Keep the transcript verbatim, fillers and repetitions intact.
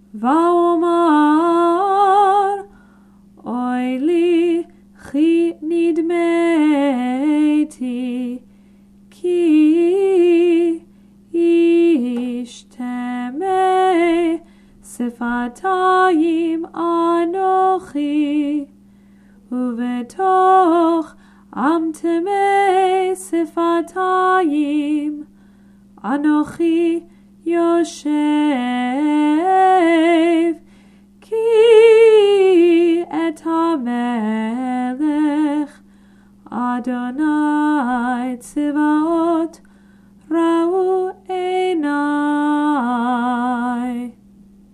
ואומר אוי לי כי נדמתי כי ישתמע שפתיים אנוכי ובתוך עם טמא שפתיים אנוכי יושב כי את המלך אדוני צבאות